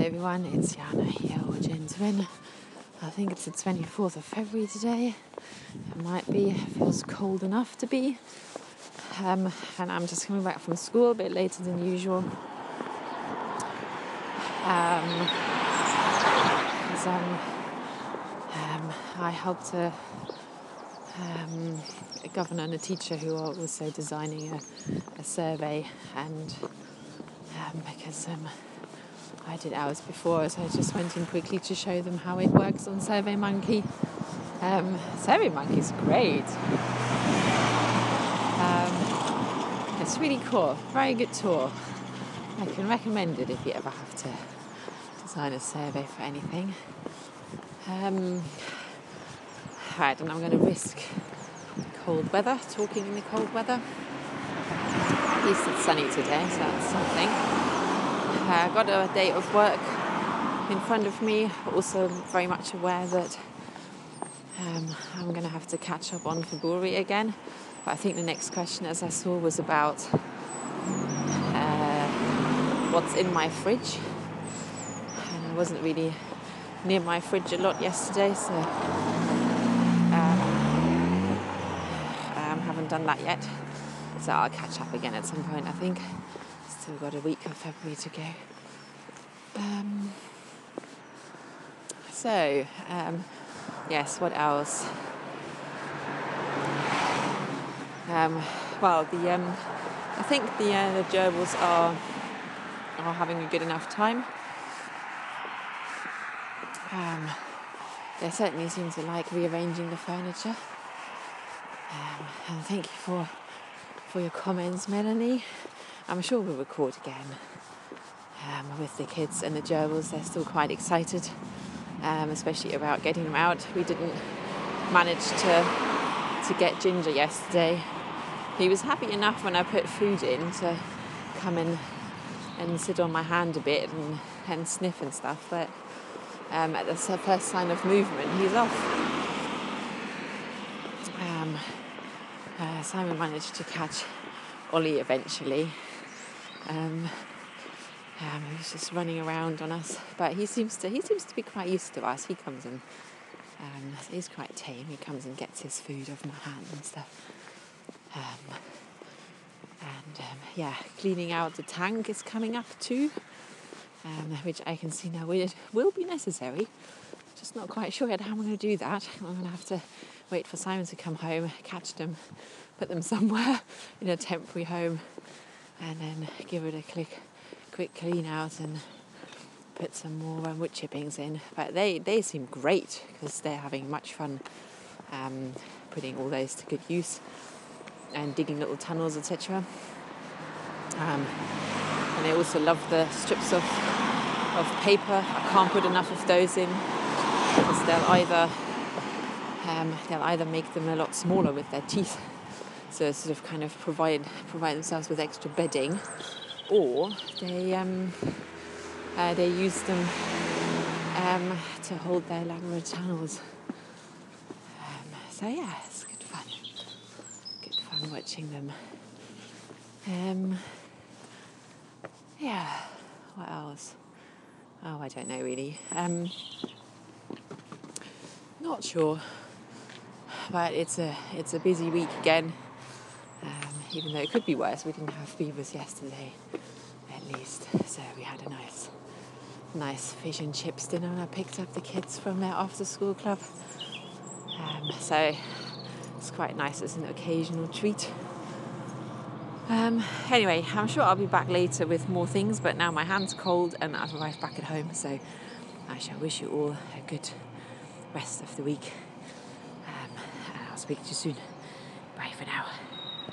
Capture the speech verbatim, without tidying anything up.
everyone, it's Jana here, or Gentleman. I think it's the twenty-fourth of February today. It might be, it feels cold enough to be. Um, and I'm just coming back from school a bit later than usual. Um, um, um, I helped a, um, a governor and a teacher who are also designing a, a survey, and um, because um, I did ours before, so I just went in quickly to show them how it works on SurveyMonkey. Um, SurveyMonkey's great. Um, it's really cool. Very good tool. I can recommend it if you ever have to design a survey for anything. Um, right, and I'm going to risk cold weather, talking in the cold weather. At least it's sunny today, so that's something. I uh, got a day of work in front of me, also very much aware that um, I'm going to have to catch up on February again. But I think the next question, as I saw, was about uh, what's in my fridge. And I wasn't really near my fridge a lot yesterday, so um, I haven't done that yet. So I'll catch up again at some point, I think. Still got a week of February to go. Um, so, um, yes, what else? Um, well, the um, I think the uh, the gerbils are are having a good enough time. Um, they certainly seem to like rearranging the furniture. Um, and thank you for for your comments, Melanie. I'm sure we'll record again um, with the kids and the gerbils. They're still quite excited, um, especially about getting them out. We didn't manage to to get Ginger yesterday. He was happy enough when I put food in to come in and sit on my hand a bit and, and sniff and stuff, but um, at the first sign of movement, he's off. Um, uh, Simon managed to catch Ollie eventually. Um, um, he was just running around on us, but he seems to he seems to be quite used to us. He comes and um, he's quite tame. He comes and gets his food off my hand and stuff. Um, and um, yeah, cleaning out the tank is coming up too, um, which I can see now will, will be necessary. Just not quite sure yet how I'm going to do that. I'm going to have to wait for Simon to come home, catch them, put them somewhere in a temporary home, and then give it a quick, quick clean out and put some more um, wood chippings in. But they, they seem great because they're having much fun um, putting all those to good use and digging little tunnels, et cetera. Um, and they also love the strips of of paper. I can't put enough of those in because they'll either um, they'll either make them a lot smaller with their teeth, so sort of kind of provide provide themselves with extra bedding, or they um, uh, they use them um, to hold their elaborate tunnels. Um, so yeah, it's good fun. Good fun watching them. Um, yeah, what else? Oh, I don't know really. Um, not sure. But it's a it's a busy week again. Um, even though it could be worse, we didn't have beavers yesterday, at least. So we had a nice, nice fish and chips dinner, and I picked up the kids from their after-school club. Um, so it's quite nice as an occasional treat. Um, anyway, I'm sure I'll be back later with more things, but now my hand's cold and I've arrived back at home, so I shall wish you all a good rest of the week. Um, and I'll speak to you soon. Bye for now.